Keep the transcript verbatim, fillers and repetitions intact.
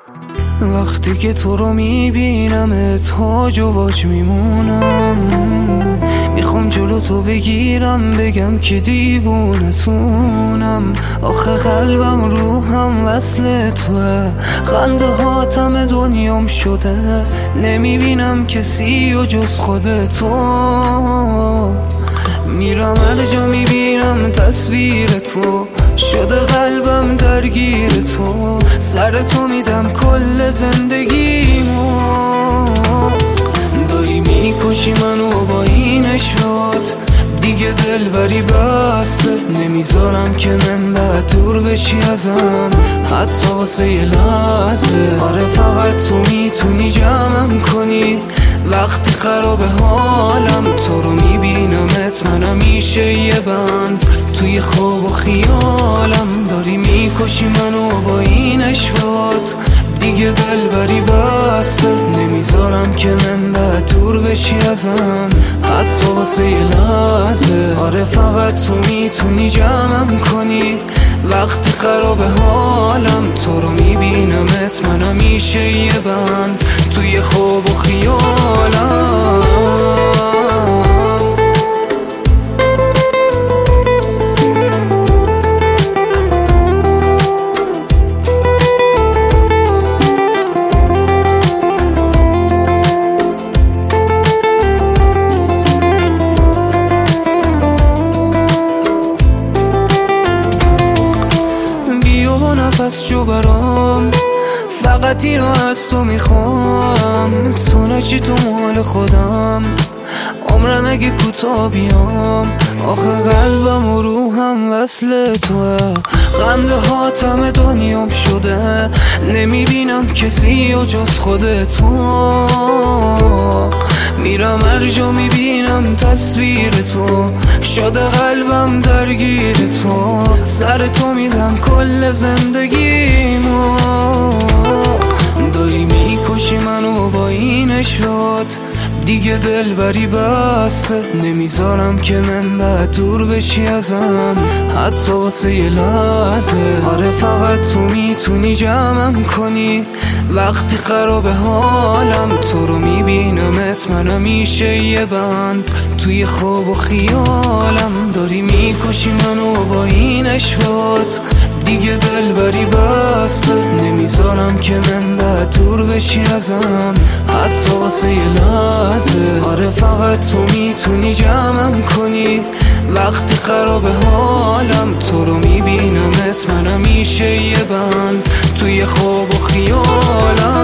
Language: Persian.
وقتی که تو رو میبینم تاج و واج میمونم، میخوام جلو تو بگیرم بگم که دیوونتونم. آخه قلبم روحم وصل توه، خنده هاتم دنیام شده، نمیبینم کسی و جز خودتو. میرم هر جا میبینم تصویر تو، شده قلبم درگیر تو، سر تو میدم کل زندگیمو. داری میکشی منو با این اشوات، دیگه دلبری بسته، نمیذارم که من بعد دور بشی ازم حتی واسه یه لحظه. آره فقط تو میتونی جمعم کنی وقتی خراب حالم، تو رو میبینمت من همیشه یه بند توی خواب و خیالم. داری میکشی منو با این اشوات، دیگه دلبری بسته، نمیذارم که من بعد دور بشی ازم حتی واسه یه لحظه. آره فقط تو میتونی جمعم کنی وقتی خراب حالم، تو رو میبینمت من همیشه یه بند توی خواب و خیالم. نفس جو برام، فقط اینو از تو میخوام، تو نشی تو مال خودم، عمرن اگه کوتاه بیام. آخه قلبم و روحم وصل توه، خنده هاتم دنیام شده، نمیبینم کسی و جز خودتو. میرم هر جا میبینم تصویر تو، شده قلبم درگیر تو، سر تو میدم کل زندگیمو. داری میکشی منو با این اشوات، دیگه دلبری بسته، نمیذارم که من بعد دور بشی ازم حتی واسه یه لحظه. آره فقط تو میتونی جمعم کنی وقتی خراب حالم، تو رو میبینمت من همیشه یه بند توی خواب و خیالم. داری میکشی منو با این اشوات، دیگه دلبری بسته، نمیذارم که من بعد دور بشی ازم حتی واسه یه لحظه. آره فقط تو میتونی جمعم کنی وقتی خراب حالم، تو رو میبینمت من همیشه یه بند توی خواب و خیالم.